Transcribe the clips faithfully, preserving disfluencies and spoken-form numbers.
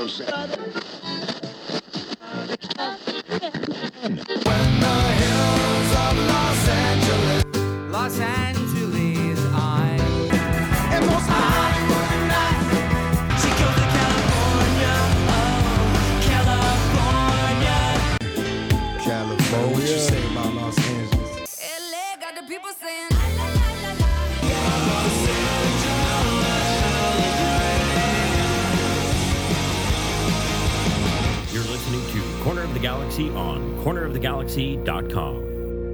hills of Los Angeles, Los Angeles, I am most high. She goes to California, oh, California. California. What you say about Los Angeles? L A got the people saying, You're listening to Corner of the Galaxy on corner of the galaxy dot com.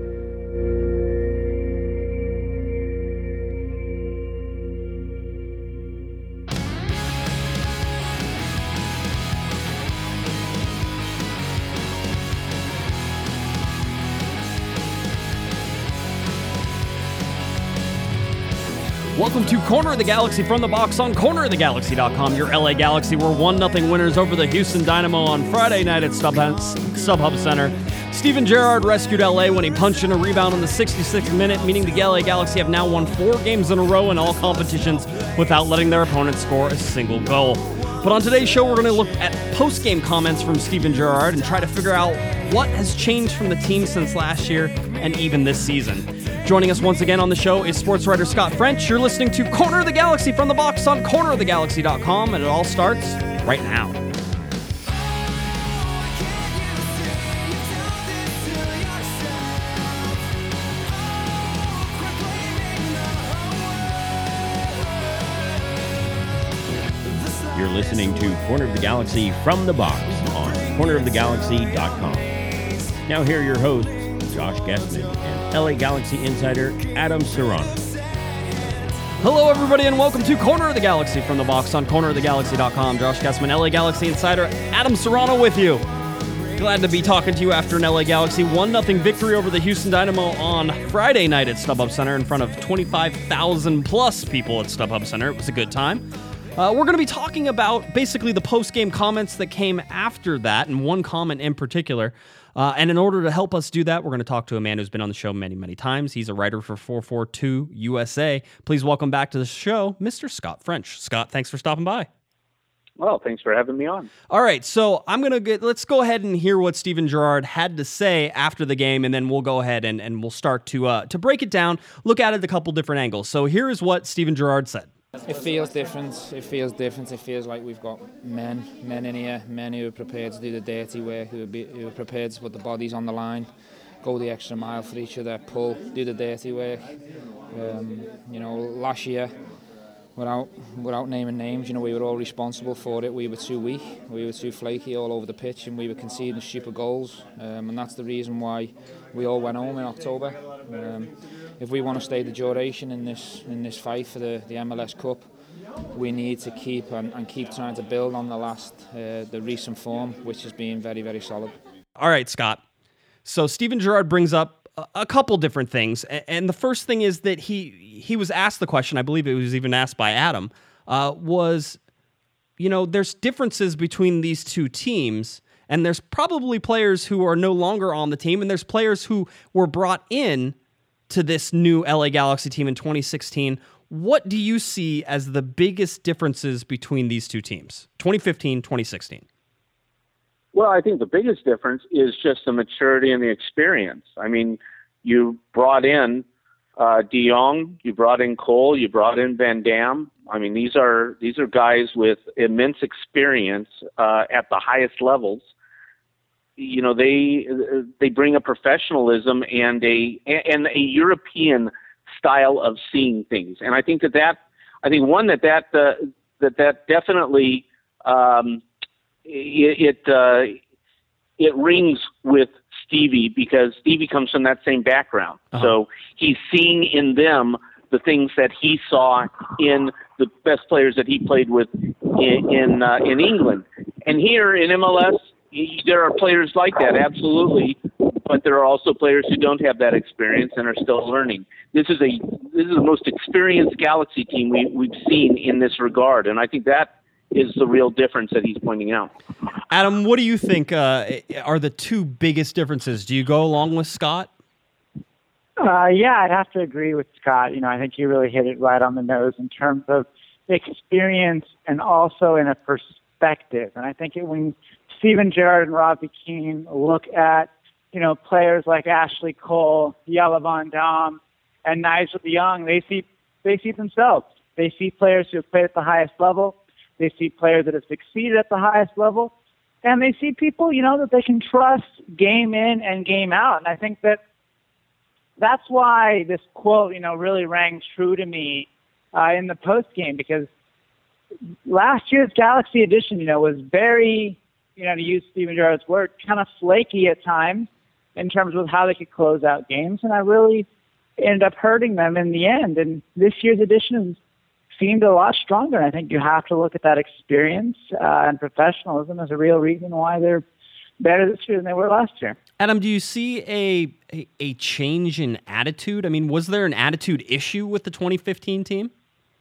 Welcome to Corner of the Galaxy from the box on corner of the galaxy dot com. Your L A Galaxy were one nothing winners over the Houston Dynamo on Friday night at StubHub, StubHub Center. Steven Gerrard rescued L A when he punched in a rebound in the sixty-sixth minute, meaning the L A Galaxy have now won four games in a row in all competitions without letting their opponent score a single goal. But on today's show, we're going to look at post-game comments from Steven Gerrard and try to figure out what has changed from the team since last year and even this season. Joining us once again on the show is sports writer Scott French. You're listening to Corner of the Galaxy from the box on corner of the galaxy dot com, and it all starts right now. You're listening to Corner of the Galaxy from the box on corner of the galaxy dot com. Now here are your hosts, Josh Guessman and L A Galaxy insider Adam Serrano. Hello, everybody, and welcome to Corner of the Galaxy from the box on corner of the galaxy dot com. Josh Guessman, L A Galaxy insider Adam Serrano with you. Glad to be talking to you after an L A Galaxy one nothing victory over the Houston Dynamo on Friday night at StubHub Center in front of twenty-five thousand plus people at StubHub Center. It was a good time. Uh, we're going to be talking about basically the post-game comments that came after that, and one comment in particular. Uh, and in order to help us do that, we're going to talk to a man who's been on the show many, many times. He's a writer for four forty-two U S A. Please welcome back to the show, Mister Scott French. Scott, thanks for stopping by. Well, thanks for having me on. All right, so I'm going to get, let's go ahead and hear what Steven Gerrard had to say after the game, and then we'll go ahead and, and we'll start to uh, to break it down, look at it a couple different angles. So here is what Steven Gerrard said. It feels different. It feels different. It feels like we've got men, men in here, men who are prepared to do the dirty work, who are, be, who are prepared to put the bodies on the line, go the extra mile for each other, pull, do the dirty work. Um, you know, last year, without without naming names, you know, we were all responsible for it. We were too weak, we were too flaky all over the pitch, and we were conceding stupid goals. Um, and that's the reason why we all went home in October. Um, If we want to stay the duration in this in this fight for the, the M L S Cup, we need to keep and, and keep trying to build on the last uh, the recent form, which has been very, very solid. All right, Scott. So Steven Gerrard brings up a, a couple different things, and the first thing is that he he was asked the question. I believe it was even asked by Adam. Uh, was you know there's differences between these two teams, and there's probably players who are no longer on the team, and there's players who were brought in to this new L A Galaxy team in twenty sixteen. What do you see as the biggest differences between these two teams, twenty fifteen, twenty sixteen? Well, I think the biggest difference is just the maturity and the experience. I mean, you brought in uh, De Jong, you brought in Cole, you brought in Van Dam. I mean, these are these are guys with immense experience uh, at the highest levels. You know, they they bring a professionalism and a and a European style of seeing things, and I think that that I think one that that uh, that that definitely um, it it, uh, it rings with Stevie, because Stevie comes from that same background, uh-huh. So he's seeing in them the things that he saw in the best players that he played with in in, uh, in England, and here in M L S. There are players like that, absolutely, but there are also players who don't have that experience and are still learning. This is a this is the most experienced Galaxy team we, we've seen in this regard, and I think that is the real difference that he's pointing out. Adam, what do you think uh, are the two biggest differences? Do you go along with Scott? Uh, yeah, I'd have to agree with Scott. You know, I think he really hit it right on the nose in terms of experience and also in a pers- perspective. And I think it, when Steven Gerrard and Robbie Keane look at, you know, players like Ashley Cole, Jelle Van Dam, and Nigel de Jong, they see they see themselves. They see players who have played at the highest level. They see players that have succeeded at the highest level. And they see people, you know, that they can trust game in and game out. And I think that that's why this quote, you know, really rang true to me uh, in the post game, because last year's Galaxy edition, you know, was very, you know, to use Steven Gerrard's word, kind of flaky at times in terms of how they could close out games. And I really ended up hurting them in the end. And this year's edition seemed a lot stronger. And I think you have to look at that experience uh, and professionalism as a real reason why they're better this year than they were last year. Adam, do you see a, a a change in attitude? I mean, was there an attitude issue with the twenty fifteen team?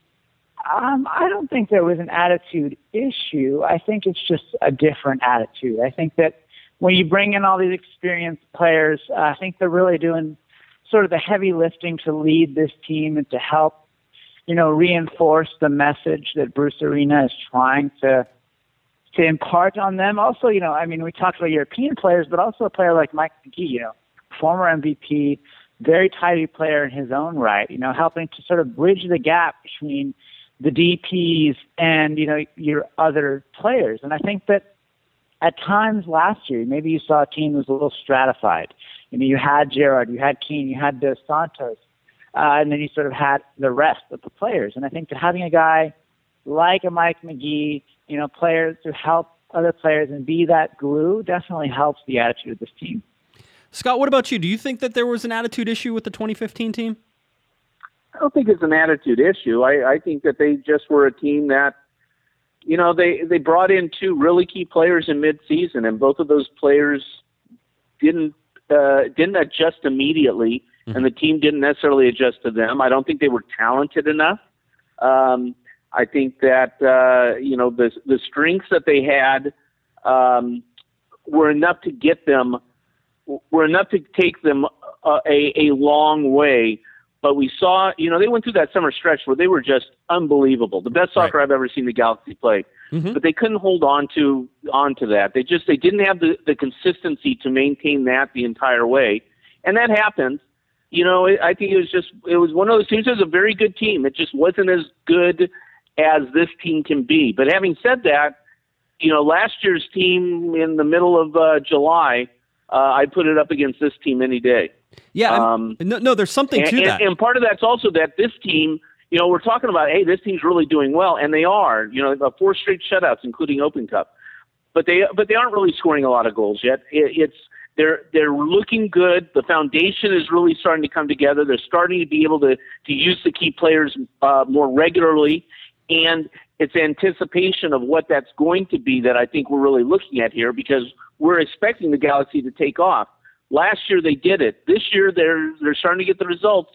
Um, I don't think there was an attitude issue. I think it's just a different attitude. I think that when you bring in all these experienced players, uh, I think they're really doing sort of the heavy lifting to lead this team and to help, you know, reinforce the message that Bruce Arena is trying to to impart on them. Also, you know, I mean, we talked about European players, but also a player like Mike McGee, you know, former M V P, very tidy player in his own right, you know, helping to sort of bridge the gap between the D Ps and, you know, your other players. And I think that at times last year, maybe you saw a team that was a little stratified. You know, you had Gerrard, you had Keane, you had Dos Santos, uh, and then you sort of had the rest of the players. And I think that having a guy like a Mike McGee, you know, players to help other players and be that glue definitely helps the attitude of this team. Scott, what about you? Do you think that there was an attitude issue with the twenty fifteen team? I don't think it's an attitude issue. I, I think that they just were a team that, you know, they, they brought in two really key players in midseason, and both of those players didn't uh, didn't adjust immediately, mm-hmm. and the team didn't necessarily adjust to them. I don't think they were talented enough. Um, I think that uh, you know the the strengths that they had um, were enough to get them were enough to take them a, a, a long way. But we saw, you know, they went through that summer stretch where they were just unbelievable. The best soccer right. I've ever seen the Galaxy play. Mm-hmm. But they couldn't hold on to on to that. They just they didn't have the, the consistency to maintain that the entire way. And that happened. You know, it, I think it was just it was one of those teams. It was a very good team. It just wasn't as good as this team can be. But having said that, you know, last year's team in the middle of uh, July, uh, I'd put it up against this team any day. Yeah, um, no, no, there's something and, to and, that. And part of that's also that this team, you know, we're talking about, hey, this team's really doing well, and they are. You know, about four straight shutouts, including Open Cup, but they but they aren't really scoring a lot of goals yet. It, it's they're they're looking good. The foundation is really starting to come together. They're starting to be able to to use the key players uh, more regularly, and it's anticipation of what that's going to be that I think we're really looking at here, because we're expecting the Galaxy to take off. Last year they did it. This year they're they're starting to get the results,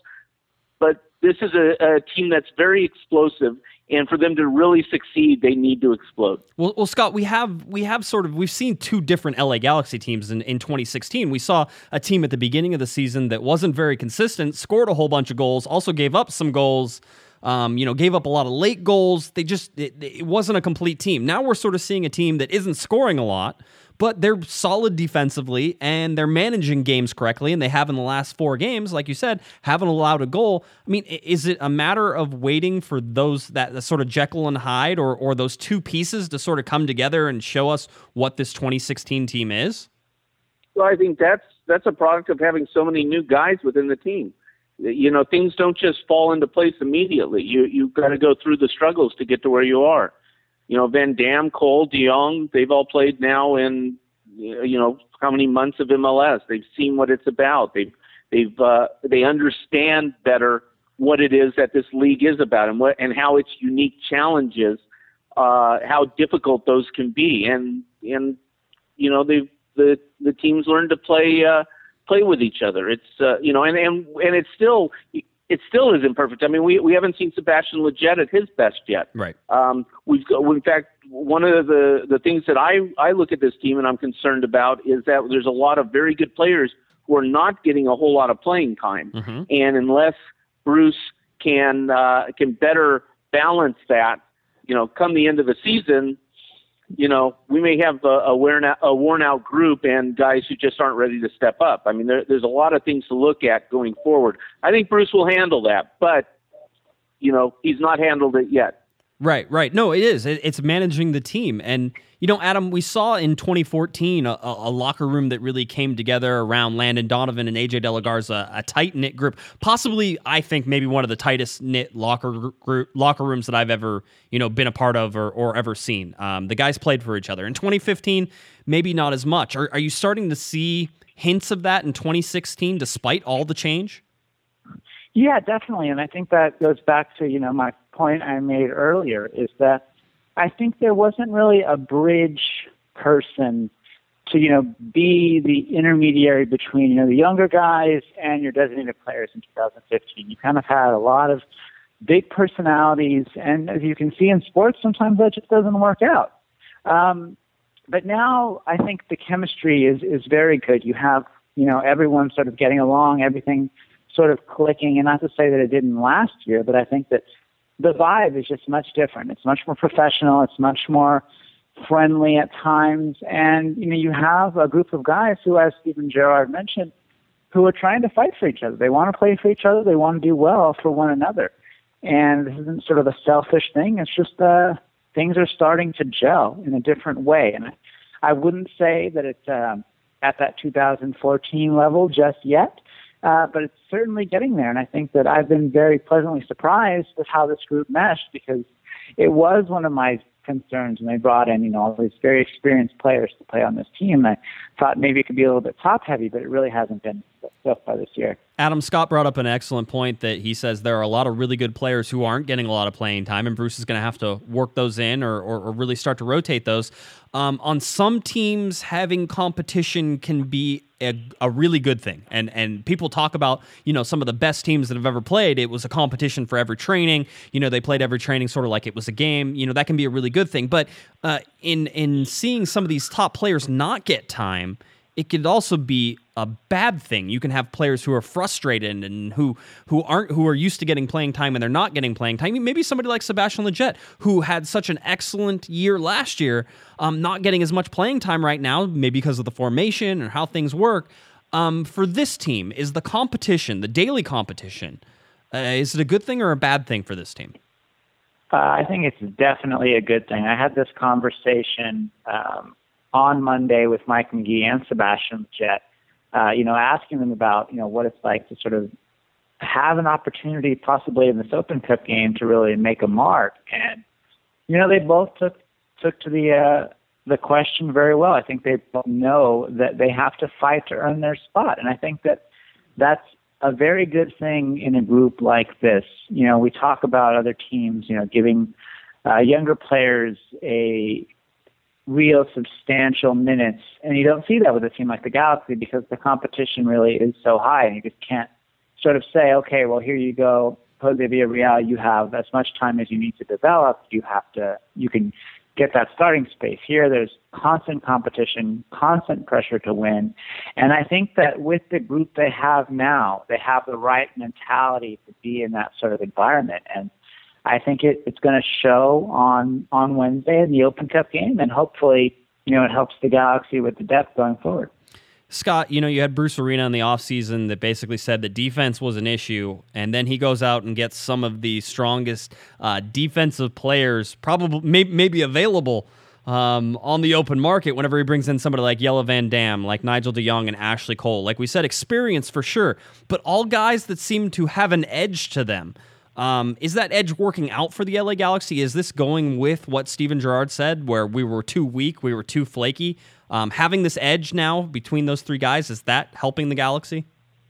but this is a, a team that's very explosive, and for them to really succeed, they need to explode. Well, well, Scott, we have we have sort of we've seen two different L A Galaxy teams in, in twenty sixteen. We saw a team at the beginning of the season that wasn't very consistent, scored a whole bunch of goals, also gave up some goals. Um, you know, gave up a lot of late goals. They just it, it wasn't a complete team. Now we're sort of seeing a team that isn't scoring a lot, but they're solid defensively and they're managing games correctly, and they have in the last four games, like you said, haven't allowed a goal. I mean, is it a matter of waiting for those that, that sort of Jekyll and Hyde or or those two pieces to sort of come together and show us what this twenty sixteen team is? Well, I think that's that's a product of having so many new guys within the team. You know, things don't just fall into place immediately. You you've got to go through the struggles to get to where you are. You know, Van Dam, Cole, de Jong, they've all played now in, you know, how many months of M L S. They've seen what it's about. They've, they've, uh, they understand better what it is that this league is about, and what, and how its unique challenges, uh, how difficult those can be. And, and, you know, they've, the, the teams learn to play, uh, play with each other. It's, uh, you know, and, and, and it's still, it still isn't perfect. I mean, we, we haven't seen Sebastian Lletget at his best yet. Right. Um, we've got, in fact, one of the, the things that I, I look at this team and I'm concerned about is that there's a lot of very good players who are not getting a whole lot of playing time. Mm-hmm. And unless Bruce can, uh, can better balance that, you know, come the end of the season, you know, we may have a, a, worn out, a worn out group and guys who just aren't ready to step up. I mean, there, there's a lot of things to look at going forward. I think Bruce will handle that, but, you know, he's not handled it yet. Right, right. No, it is. It, it's managing the team. And, you know, Adam, we saw in twenty fourteen a, a locker room that really came together around Landon Donovan and A J De La Garza, a tight-knit group. Possibly, I think, maybe one of the tightest-knit locker group, locker rooms that I've ever, you know, been a part of or, or ever seen. Um, the guys played for each other. In twenty fifteen, maybe not as much. Are, are you starting to see hints of that in twenty sixteen, despite all the change? Yeah, definitely. And I think that goes back to, you know, my point I made earlier is that I think there wasn't really a bridge person to, you know, be the intermediary between, you know, the younger guys and your designated players in two thousand fifteen. You kind of had a lot of big personalities. And as you can see in sports, sometimes that just doesn't work out. Um, but now I think the chemistry is, is very good. You have, you know, everyone sort of getting along, everything sort of clicking, and not to say that it didn't last year, but I think that the vibe is just much different. It's much more professional. It's much more friendly at times. And, you know, you have a group of guys who, as Steven Gerrard mentioned, who are trying to fight for each other. They want to play for each other. They want to do well for one another. And this isn't sort of a selfish thing. It's just uh, things are starting to gel in a different way. And I, I wouldn't say that it's um, at that two thousand fourteen level just yet. Uh, but it's certainly getting there, and I think that I've been very pleasantly surprised with how this group meshed, because it was one of my concerns when they brought in, you know, all these very experienced players to play on this team. I thought maybe it could be a little bit top-heavy, but it really hasn't been so far this year. Adam, Scott brought up an excellent point that he says there are a lot of really good players who aren't getting a lot of playing time, and Bruce is going to have to work those in or, or, or really start to rotate those. Um, on some teams, having competition can be a, a really good thing. And and people talk about, you know, some of the best teams that have ever played. It was a competition for every training. You know, they played every training sort of like it was a game. You know, that can be a really good thing. But uh, in in seeing some of these top players not get time, it could also be a bad thing. You can have players who are frustrated and who who aren't who are used to getting playing time and they're not getting playing time. Maybe somebody like Sebastian Lletget, who had such an excellent year last year, um, not getting as much playing time right now, maybe because of the formation or how things work. Um, for this team, is the competition, the daily competition, uh, is it a good thing or a bad thing for this team? Uh, I think it's definitely a good thing. I had this conversation um, on Monday with Mike McGee and Sebastian Lletget, uh, you know, asking them about, you know, what it's like to sort of have an opportunity possibly in this Open Cup game to really make a mark. And, you know, they both took took to the uh, the question very well. I think they both know that they have to fight to earn their spot. And I think that that's a very good thing in a group like this. You know, we talk about other teams, you know, giving uh, younger players a real substantial minutes, and you don't see that with a team like the Galaxy because the competition really is so high, and you just can't sort of say, okay, well, here you go, Jose Villarreal, you have as much time as you need to develop. You have to, you can get that starting space. Here, there's constant competition, constant pressure to win, and I think that with the group they have now, they have the right mentality to be in that sort of environment, and I think it, it's going to show on, on Wednesday in the Open Cup game, and hopefully, you know, it helps the Galaxy with the depth going forward. Scott, you know, you had Bruce Arena in the offseason that basically said that defense was an issue, and then he goes out and gets some of the strongest uh, defensive players probably may, maybe available um, on the open market whenever he brings in somebody like Jelle Van Dam, like Nigel de Jong and Ashley Cole. Like we said, experience for sure, but all guys that seem to have an edge to them. Um, is that edge working out for the L A Galaxy? Is this going with what Steven Gerrard said, where we were too weak, we were too flaky? Um, having this edge now between those three guys, is that helping the Galaxy?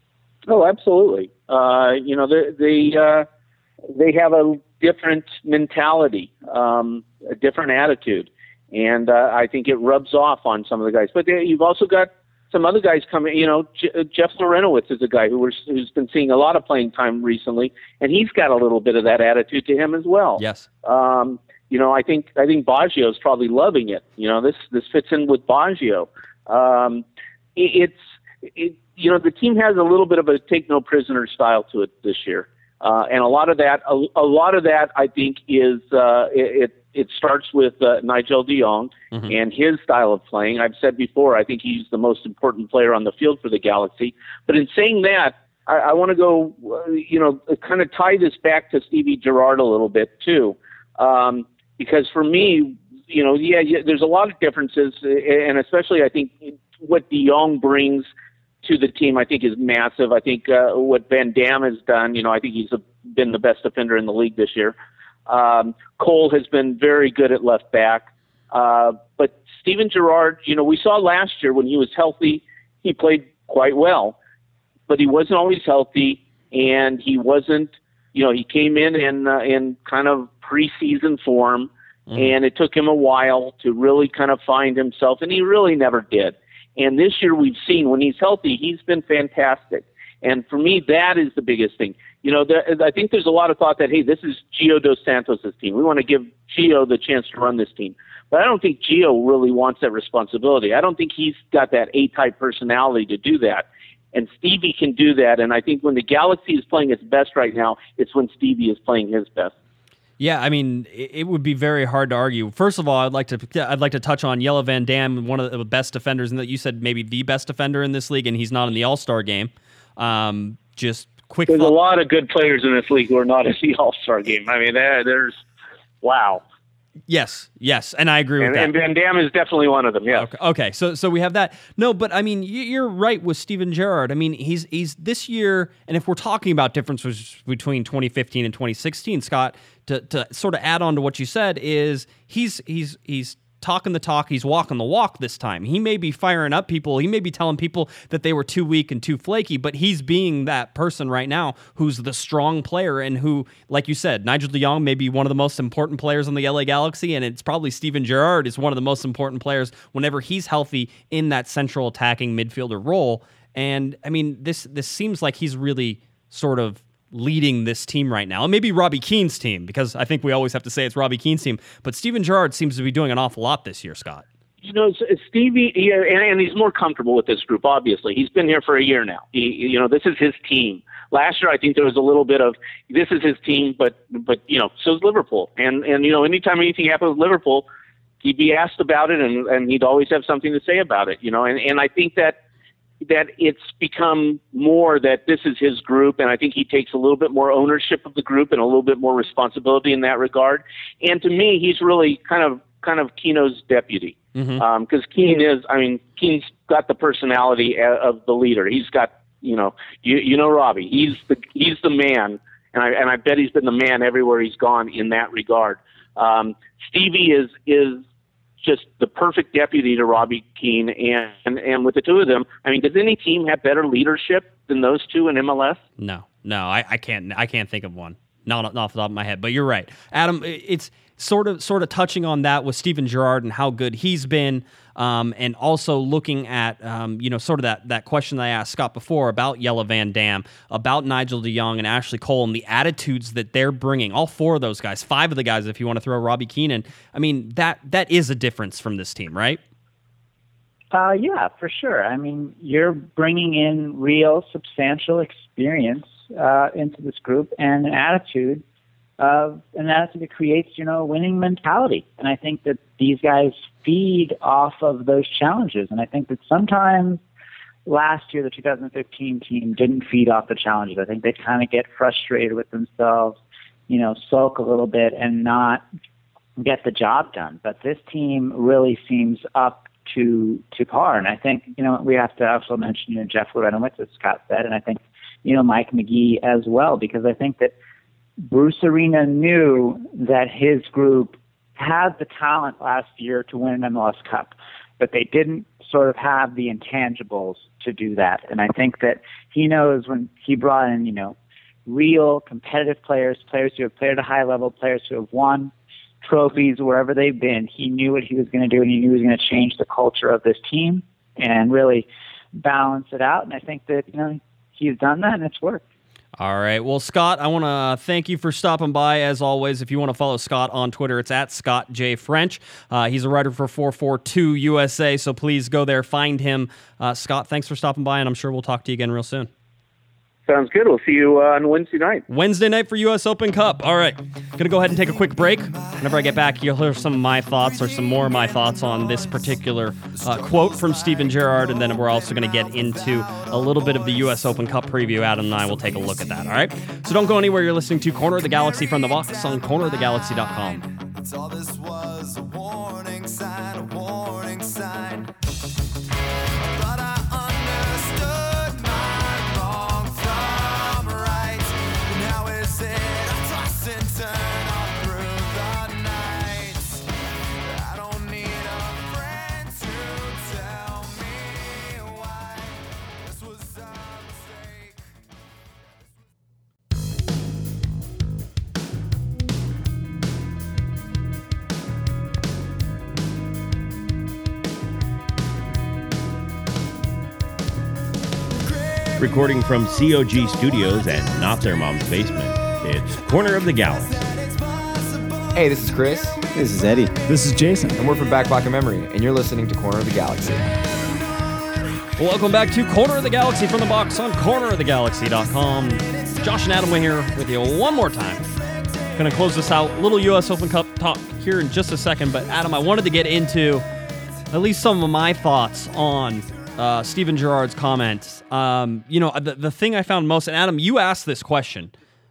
Oh, absolutely. Uh, you know, they they, uh, they have a different mentality, um, a different attitude, and uh, I think it rubs off on some of the guys. But they, you've also got some other guys coming, you know, J- Jeff Lorenowitz is a guy who was, who's been seeing a lot of playing time recently, and he's got a little bit of that attitude to him as well. Yes. Um, you know, I think I think Baggio's probably loving it. You know, this this fits in with Baggio. Um, it, it's it, you know, the team has a little bit of a take no prisoner style to it this year, uh, and a lot of that a, a lot of that I think is uh, it, it it starts with uh, Nigel de Jong mm-hmm. and his style of playing. I've said before, I think he's the most important player on the field for the Galaxy. But in saying that, I, I want to go, uh, you know, kind of tie this back to Stevie Gerrard a little bit too, um, because for me, you know, yeah, yeah, there's a lot of differences, and especially I think what de Jong brings to the team, I think, is massive. I think uh, what Van Dam has done, you know, I think he's a, been the best defender in the league this year. Um, Cole has been very good at left back. Uh, but Steven Gerrard, you know, we saw last year when he was healthy, he played quite well. But he wasn't always healthy, and he wasn't, you know, he came in in, uh, in kind of preseason form, mm. and it took him a while to really kind of find himself, and he really never did. And this year we've seen when he's healthy, he's been fantastic. And for me, that is the biggest thing. You know, there, I think there's a lot of thought that, hey, this is Gio Dos Santos' team. We want to give Gio the chance to run this team. But I don't think Gio really wants that responsibility. I don't think he's got that A-type personality to do that. And Stevie can do that. And I think when the Galaxy is playing its best right now, it's when Stevie is playing his best. Yeah, I mean, it would be very hard to argue. First of all, I'd like to I'd like to touch on Jelle Van Dam, one of the best defenders, and that you said maybe the best defender in this league, and he's not in the All-Star game. Um, just quick. There's thought. a lot of good players in this league who are not in the All-Star game. I mean, there, there's wow. Yes, yes, and I agree and, with that. And Van Dam is definitely one of them. Yeah. Okay, okay, so so we have that. No, but I mean, you're right with Steven Gerrard. I mean, he's he's this year, and if we're talking about differences between twenty fifteen and twenty sixteen, Scott, to to sort of add on to what you said, is he's he's he's talking the talk, he's walking the walk this time. He may be firing up people, he may be telling people that they were too weak and too flaky, but he's being that person right now who's the strong player, and who, like you said, Nigel de Jong may be one of the most important players on the L A Galaxy, and it's probably Steven Gerrard is one of the most important players whenever he's healthy in that central attacking midfielder role. And I mean, this this seems like he's really sort of leading this team right now. And maybe Robbie Keane's team, because I think we always have to say it's Robbie Keane's team. But Steven Gerrard seems to be doing an awful lot this year, Scott. You know, Stevie, he, and, and he's more comfortable with this group, obviously. He's been here for a year now. He, you know, this is his team. Last year, I think there was a little bit of, this is his team, but, but you know, so is Liverpool. And, and you know, anytime anything happens with Liverpool, he'd be asked about it, and, and he'd always have something to say about it, you know. And, and I think that that it's become more that this is his group, and I think he takes a little bit more ownership of the group and a little bit more responsibility in that regard. And to me, he's really kind of kind of Keno's deputy, because mm-hmm. um, Keane is, I mean, Keane's got the personality of the leader. He's got, you know, you you know Robbie, he's the he's the man, and I and I bet he's been the man everywhere he's gone in that regard. Um, Stevie is is. just the perfect deputy to Robbie Keane, and, and and with the two of them, I mean, does any team have better leadership than those two in M L S? No, no, I, I can't. I can't think of one. Not, not off the top of my head, but you're right, Adam. It's sort of sort of touching on that with Steven Gerrard and how good he's been, um, and also looking at um, you know sort of that that question that I asked Scott before about Jelle Van Dam, about Nigel de Jong and Ashley Cole, and the attitudes that they're bringing. All four of those guys, five of the guys, if you want to throw Robbie Keane in. I mean, that that is a difference from this team, right? Uh, yeah, for sure. I mean, you're bringing in real, substantial experience uh, into this group, and an attitude of an attitude that creates, you know, a winning mentality. And I think that these guys feed off of those challenges. And I think that sometimes last year, the two thousand fifteen team didn't feed off the challenges. I think they kind of get frustrated with themselves, you know, sulk a little bit and not get the job done. But this team really seems up to to par. And I think, you know, we have to also mention, you know, Jeff Larentowicz, as Scott said, and I think, you know, Mike McGee as well, because I think that Bruce Arena knew that his group had the talent last year to win an M L S Cup, but they didn't sort of have the intangibles to do that. And I think that he knows when he brought in, you know, real competitive players, players who have played at a high level, players who have won trophies wherever they've been, he knew what he was going to do, and he knew he was going to change the culture of this team and really balance it out. And I think that, you know, he's done that, and it's worked. All right. Well, Scott, I want to thank you for stopping by, as always. If you want to follow Scott on Twitter, it's at Scott J. French. Uh, he's a writer for four forty-two U S A, so please go there, find him. Uh, Scott, thanks for stopping by, and I'm sure we'll talk to you again real soon. Sounds good. We'll see you uh, on Wednesday night. Wednesday night for U S Open Cup. All right. Going to go ahead and take a quick break. Whenever I get back, you'll hear some of my thoughts or some more of my thoughts on this particular uh, quote from Steven Gerrard, and then we're also going to get into a little bit of the U S Open Cup preview. Adam and I will take a look at that, all right? So don't go anywhere. You're listening to Corner of the Galaxy from the Box on corner of the galaxy dot com. All this was a warning sign, a warning sign. But I understood my wrong from right. Now is it I toss and turn all through the night. I don't need a friend to tell me why this was a mistake. Recording from C O G Studios and not their mom's basement, it's Corner of the Galaxy. Hey, this is Chris. This is Eddie. This is Jason. And we're from Back Pocket Memory, and you're listening to Corner of the Galaxy. Welcome back to Corner of the Galaxy from the Box on corner of the galaxy dot com. Josh and Adam are here with you one more time. Going to close this out. Little U S Open Cup talk here in just a second, but Adam, I wanted to get into at least some of my thoughts on uh, Steven Gerrard's comments. Um, you know, the, the thing I found most, and Adam, you asked this question.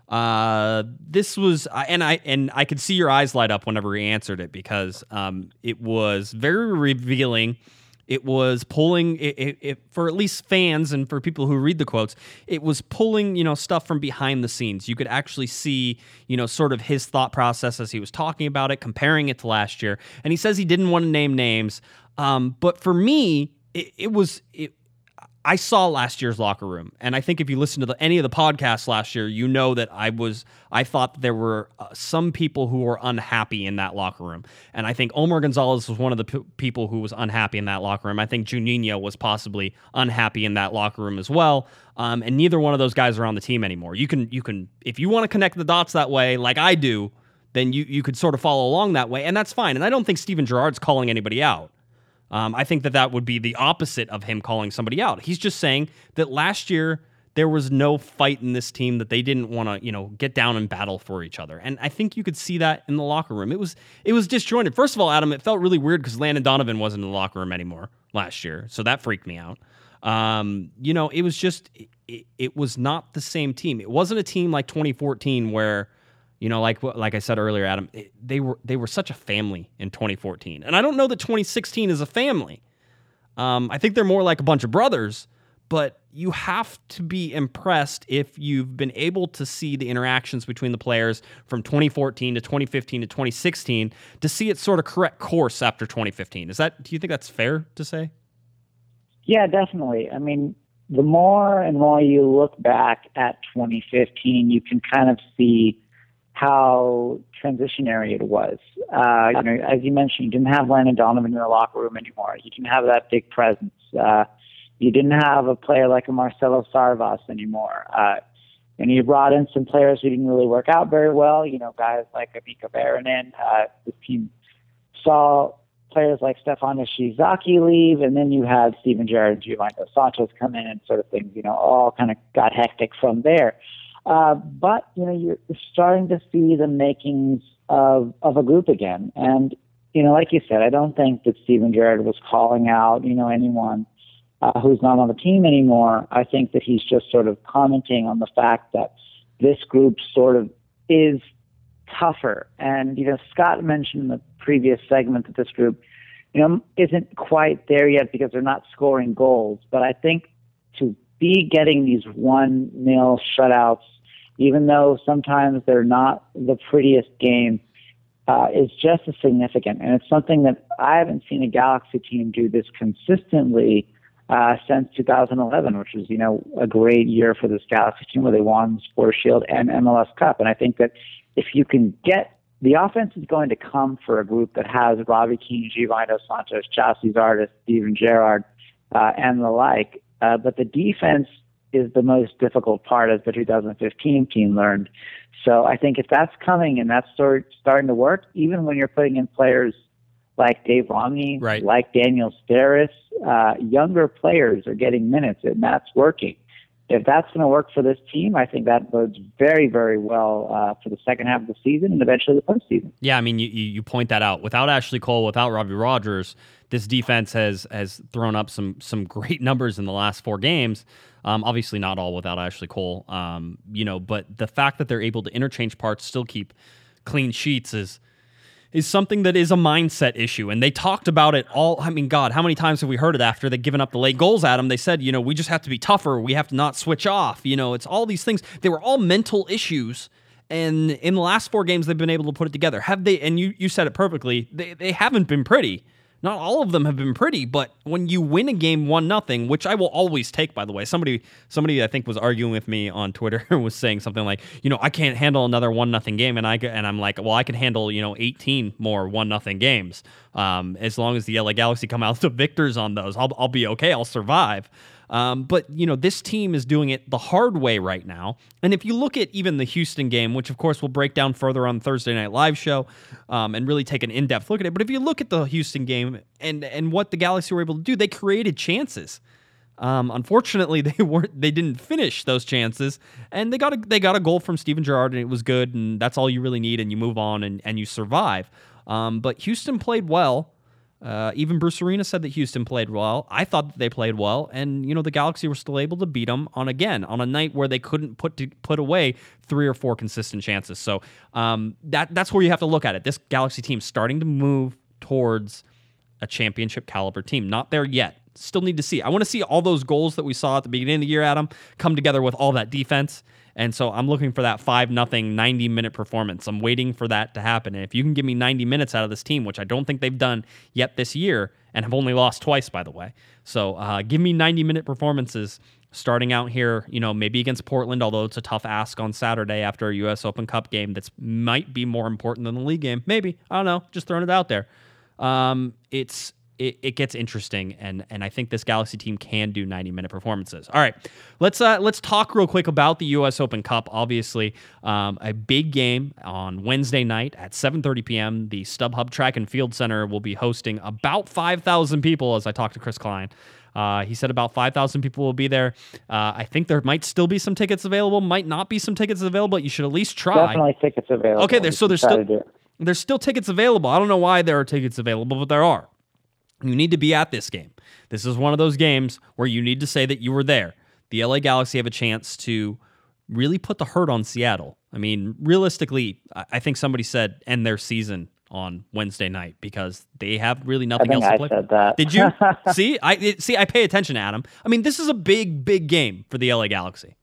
Uh, this was, and I and I could see your eyes light up whenever he answered it because um, it was very revealing. It was pulling, it, it, it, for at least fans and for people who read the quotes, it was pulling, you know, stuff from behind the scenes. You could actually see, you know, sort of his thought process as he was talking about it, comparing it to last year. And he says he didn't want to name names. Um, but for me, it, it was, it, I saw last year's locker room, and I think if you listen to the, any of the podcasts last year, you know that I was, I thought there were uh, some people who were unhappy in that locker room, and I think Omar Gonzalez was one of the p- people who was unhappy in that locker room. I think Juninho was possibly unhappy in that locker room as well, um, and neither one of those guys are on the team anymore. You can, you can, if you want to connect the dots that way, like I do, then you you could sort of follow along that way, and that's fine. And I don't think Steven Gerrard's calling anybody out. Um, I think that that would be the opposite of him calling somebody out. He's just saying that last year there was no fight in this team, that they didn't want to, you know, get down and battle for each other. And I think you could see that in the locker room. It was it was disjointed. First of all, Adam, it felt really weird because Landon Donovan wasn't in the locker room anymore last year, so that freaked me out. Um, you know, it was just it, it was not the same team. It wasn't a team like twenty fourteen where, you know, like like I said earlier, Adam, they were they were such a family in twenty fourteen. And I don't know that twenty sixteen is a family. Um, I think they're more like a bunch of brothers, but you have to be impressed if you've been able to see the interactions between the players from twenty fourteen to twenty fifteen to twenty sixteen to see it sort of correct course after twenty fifteen. Is that, do you think that's fair to say? Yeah, definitely. I mean, the more and more you look back at twenty fifteen, you can kind of see how transitionary it was. Uh, you know, as you mentioned, you didn't have Landon Donovan in the locker room anymore. You didn't have that big presence. Uh, you didn't have a player like a Marcelo Sarvas anymore. Uh, and you brought in some players who didn't really work out very well. You know, guys like Mika Varanen. Uh, this team saw players like Stefan Ishizaki leave, and then you had Steven Gerrard and Giovanni Dos Santos come in, and sort of things, you know, all kind of got hectic from there. Uh, but, you know, you're starting to see the makings of, of a group again. And, you know, like you said, I don't think that Steven Gerrard was calling out, you know, anyone uh, who's not on the team anymore. I think that he's just sort of commenting on the fact that this group sort of is tougher. And, you know, Scott mentioned in the previous segment that this group, you know, isn't quite there yet because they're not scoring goals. But I think to be getting these one nil shutouts, even though sometimes they're not the prettiest game, uh, is just as significant. And it's something that I haven't seen a Galaxy team do this consistently uh, since two thousand eleven, which was, you know, a great year for this Galaxy team where they won Supporters' Shield and M L S Cup. And I think that if you can get, the offense is going to come for a group that has Robbie Keane, Giovanni Dos Santos, Chassis Artist, Steven Gerrard, uh, and the like. Uh, but the defense is the most difficult part, as the two thousand fifteen team learned. So I think if that's coming and that's start, starting to work, even when you're putting in players like Dave Romney, right, like Daniel Steres, uh, younger players are getting minutes, and that's working. if that's going to work for this team, I think that bodes very, very well uh, for the second half of the season and eventually the postseason. Yeah, I mean, you, you point that out. Without Ashley Cole, without Robbie Rogers, this defense has has thrown up some some great numbers in the last four games. Um, obviously, not all without Ashley Cole, um, you know. But the fact that they're able to interchange parts, still keep clean sheets, is is something that is a mindset issue. And they talked about it all. I mean, God, how many times have we heard it after they've given up the late goals at them? They said, you know, we just have to be tougher. We have to not switch off. You know, it's all these things. They were all mental issues. And in the last four games, they've been able to put it together. Have they? And you, you said it perfectly. They they haven't been pretty. Not all of them have been pretty, but when you win a game one nothing, which I will always take, by the way. Somebody somebody I think was arguing with me on Twitter was saying something like, you know, I can't handle another one nothing game, and I and I'm like, well, I can handle, you know, eighteen more one nothing games. Um, as long as the L A Galaxy come out the victors on those, I'll I'll be okay. I'll survive. Um, but, you know, this team is doing it the hard way right now. And if you look at even the Houston game, which, of course, we'll break down further on Thursday Night Live show um, and really take an in-depth look at it. But if you look at the Houston game and and what the Galaxy were able to do, they created chances. Um, unfortunately, they weren't. They didn't finish those chances, and they got a they got a goal from Steven Gerrard, and it was good. And that's all you really need, and you move on and, and you survive. Um, but Houston played well. Uh, even Bruce Arena said that Houston played well. I thought that they played well, and you know the Galaxy were still able to beat them on again on a night where they couldn't put to, put away three or four consistent chances. So um, that that's where you have to look at it. This Galaxy team starting to move towards a championship caliber team. Not there yet. Still need to see. I want to see all those goals that we saw at the beginning of the year, Adam, come together with all that defense. And so I'm looking for that five nothing ninety-minute performance. I'm waiting for that to happen. And if you can give me ninety minutes out of this team, which I don't think they've done yet this year, and have only lost twice, by the way. So uh, give me ninety-minute performances starting out here, you know, maybe against Portland, although it's a tough ask on Saturday after a U S Open Cup game that's might be more important than the league game. Maybe. I don't know. Just throwing it out there. Um, it's... It, it gets interesting, and and I think this Galaxy team can do ninety-minute performances. All right, let's uh, let's talk real quick about the U S Open Cup. Obviously, um, a big game on Wednesday night at seven thirty p.m. The StubHub Track and Field Center will be hosting about five thousand people, as I talked to Chris Klein. Uh, he said about five thousand people will be there. Uh, I think there might still be some tickets available, might not be some tickets available, but you should at least try. Definitely tickets available. Okay, there's, so there's still, there's still tickets available. I don't know why there are tickets available, but there are. You need to be at this game. This is one of those games where you need to say that you were there. The L A Galaxy have a chance to really put the hurt on Seattle. I mean, realistically, I think somebody said end their season on Wednesday night because they have really nothing I think else to I play said for. That. Did you? see, I it, see. I pay attention, Adam. I mean, this is a big, big game for the L A Galaxy.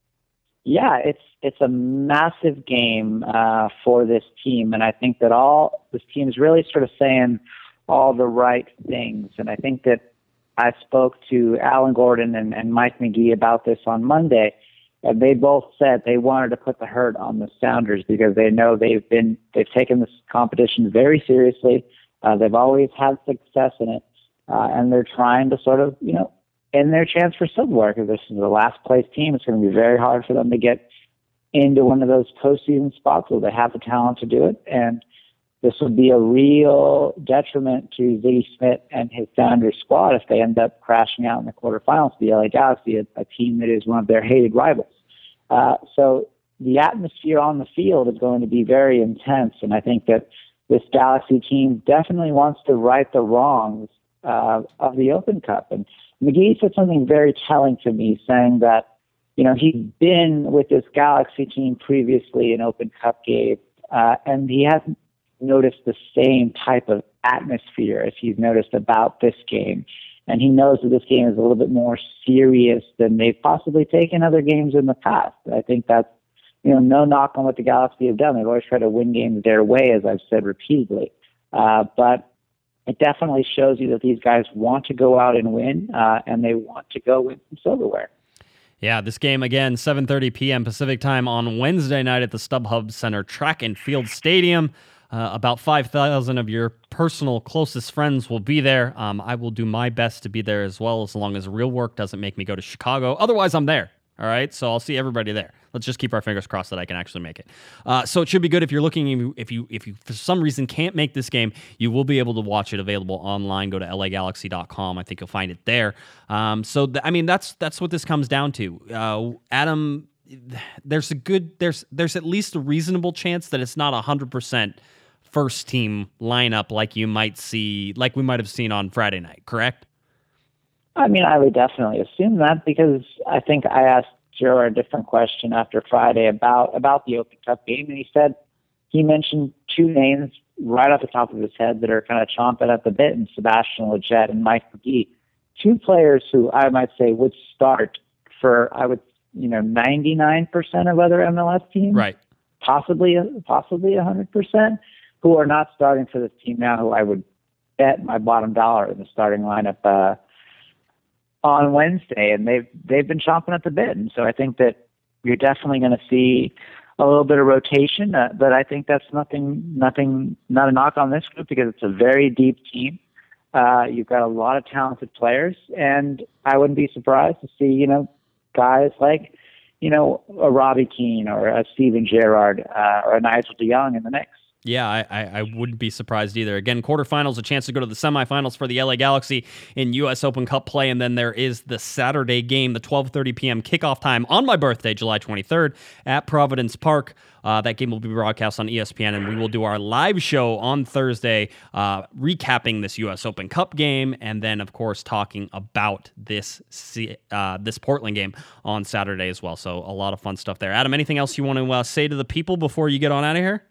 Yeah, it's it's a massive game uh, for this team, and I think that all this team is really sort of saying all the right things. And I think that I spoke to Alan Gordon and, and Mike McGee about this on Monday, and they both said they wanted to put the hurt on the Sounders because they know they've been they've taken this competition very seriously. Uh, they've always had success in it, uh, and they're trying to sort of you know end their chance for silverware because this is the last place team. It's going to be very hard for them to get into one of those postseason spots where they have the talent to do it, and this would be a real detriment to Ziggy Smith and his Sounders squad if they end up crashing out in the quarterfinals to the L A Galaxy, a, a team that is one of their hated rivals. Uh, so the atmosphere on the field is going to be very intense, and I think that this Galaxy team definitely wants to right the wrongs uh, of the Open Cup. And McGee said something very telling to me, saying that, you know, he'd been with this Galaxy team previously in Open Cup games, uh, and he hasn't noticed the same type of atmosphere as he's noticed about this game. And he knows that this game is a little bit more serious than they've possibly taken other games in the past. I think that's, you know, no knock on what the Galaxy have done. They've always tried to win games their way, as I've said repeatedly. Uh, but it definitely shows you that these guys want to go out and win, uh, and they want to go win some silverware. Yeah, this game, again, seven thirty p.m. Pacific time on Wednesday night at the StubHub Center Track and Field Stadium. Uh, about five thousand of your personal closest friends will be there. Um, I will do my best to be there as well, as long as real work doesn't make me go to Chicago. Otherwise, I'm there. All right, so I'll see everybody there. Let's just keep our fingers crossed that I can actually make it. Uh, so it should be good if you're looking. If you, if you, for some reason can't make this game, you will be able to watch it available online. Go to L A Galaxy dot com. I think you'll find it there. Um, so th- I mean, that's that's what this comes down to. Uh, Adam, there's a good there's there's at least a reasonable chance that it's not a hundred percent first team lineup like you might see, like we might have seen on Friday night. Correct? I mean, I would definitely assume that because I think I asked Joe a different question after Friday about, about the Open Cup game, and he said he mentioned two names right off the top of his head that are kind of chomping at the bit, and Sebastian Lletget and Mike McGee, two players who I might say would start for, I would, you know, ninety-nine percent of other M L S teams, right? Possibly, possibly one hundred percent, who are not starting for this team now, who I would bet my bottom dollar in the starting lineup uh, on Wednesday, and they've they've been chomping at the bit, and so I think that you're definitely going to see a little bit of rotation. Uh, but I think that's nothing, nothing, not a knock on this group because it's a very deep team. Uh, you've got a lot of talented players, and I wouldn't be surprised to see you know guys like you know a Robbie Keane or a Steven Gerrard uh, or a Nigel de Jong in the mix. Yeah, I, I, I wouldn't be surprised either. Again, quarterfinals, a chance to go to the semifinals for the L A Galaxy in U S Open Cup play, and then there is the Saturday game, the twelve thirty p.m. kickoff time on my birthday, July twenty-third, at Providence Park. Uh, that game will be broadcast on E S P N, and we will do our live show on Thursday, uh, recapping this U S Open Cup game, and then, of course, talking about this uh, this Portland game on Saturday as well. So a lot of fun stuff there. Adam, anything else you want to uh, say to the people before you get on out of here?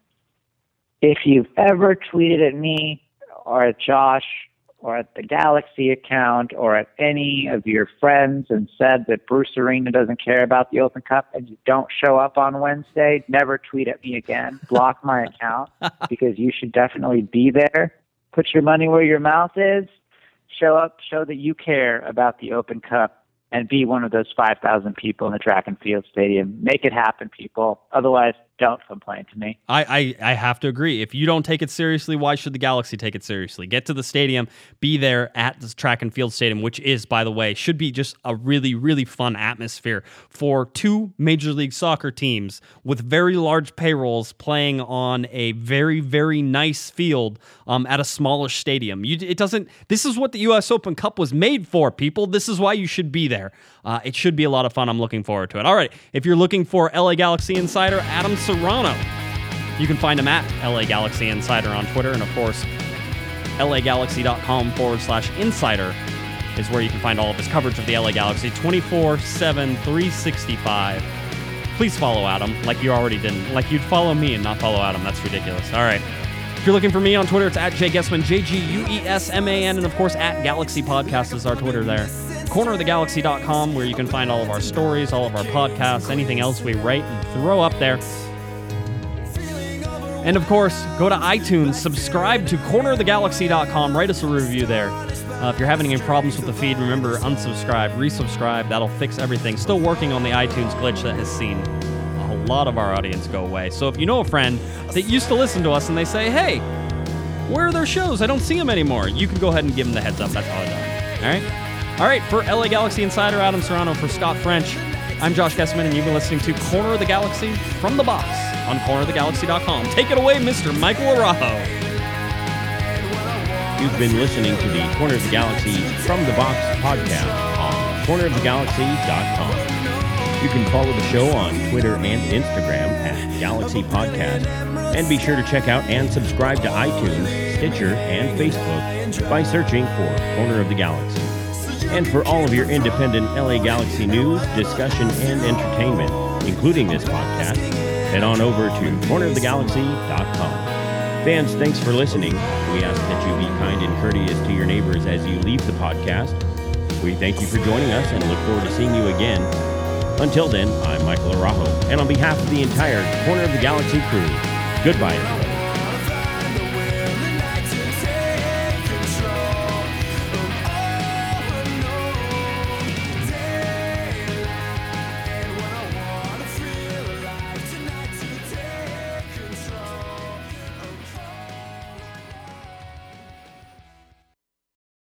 If you've ever tweeted at me or at Josh or at the Galaxy account or at any of your friends and said that Bruce Arena doesn't care about the Open Cup and you don't show up on Wednesday, never tweet at me again. Block my account because you should definitely be there. Put your money where your mouth is. Show up, show that you care about the Open Cup, and be one of those five thousand people in the track and field stadium. Make it happen, people. Otherwise, don't complain to me. I, I, I have to agree. If you don't take it seriously, why should the Galaxy take it seriously? Get to the stadium, be there at the track and field stadium, which is, by the way, should be just a really, really fun atmosphere for two Major League Soccer teams with very large payrolls playing on a very, very nice field um, at a smallish stadium. You, it doesn't. This is what the U S Open Cup was made for, people. This is why you should be there. Uh, it should be a lot of fun. I'm looking forward to it. All right, if you're looking for L A Galaxy Insider, Adam Serrano, you can find him at L A Galaxy Insider on Twitter, and of course, L A Galaxy dot com forward slash insider is where you can find all of his coverage of the L A Galaxy twenty-four seven, three sixty-five. Please follow Adam like you already didn't. Like you'd follow me and not follow Adam. That's ridiculous. All right. If you're looking for me on Twitter, it's at Jay Guessman, J G U E S M A N, and of course, at Galaxy Podcast is our Twitter there. corner of the galaxy dot com, where you can find all of our stories, all of our podcasts, anything else we write and throw up there. And of course, go to iTunes, subscribe to corner of the galaxy dot com, write us a review there. Uh, if you're having any problems with the feed, remember, unsubscribe, resubscribe, that'll fix everything. Still working on the iTunes glitch that has seen a lot of our audience go away. So if you know a friend that used to listen to us and they say, hey, where are their shows? I don't see them anymore. You can go ahead and give them the heads up. That's all I do. All right? All right, for L A Galaxy Insider, Adam Serrano, for Scott French, I'm Josh Guessman, and you've been listening to Corner of the Galaxy from the Box on corner of the galaxy dot com. Take it away, Mister Michael Araujo. You've been listening to the Corner of the Galaxy from the Box podcast on corner of the galaxy dot com. You can follow the show on Twitter and Instagram at Galaxy Podcast, and be sure to check out and subscribe to iTunes, Stitcher, and Facebook by searching for Corner of the Galaxy. And for all of your independent L A Galaxy news, discussion, and entertainment, including this podcast, head on over to corner of the galaxy dot com. Fans, thanks for listening. We ask that you be kind and courteous to your neighbors as you leave the podcast. We thank you for joining us and look forward to seeing you again. Until then, I'm Michael Araujo, and on behalf of the entire Corner of the Galaxy crew, goodbye, everybody.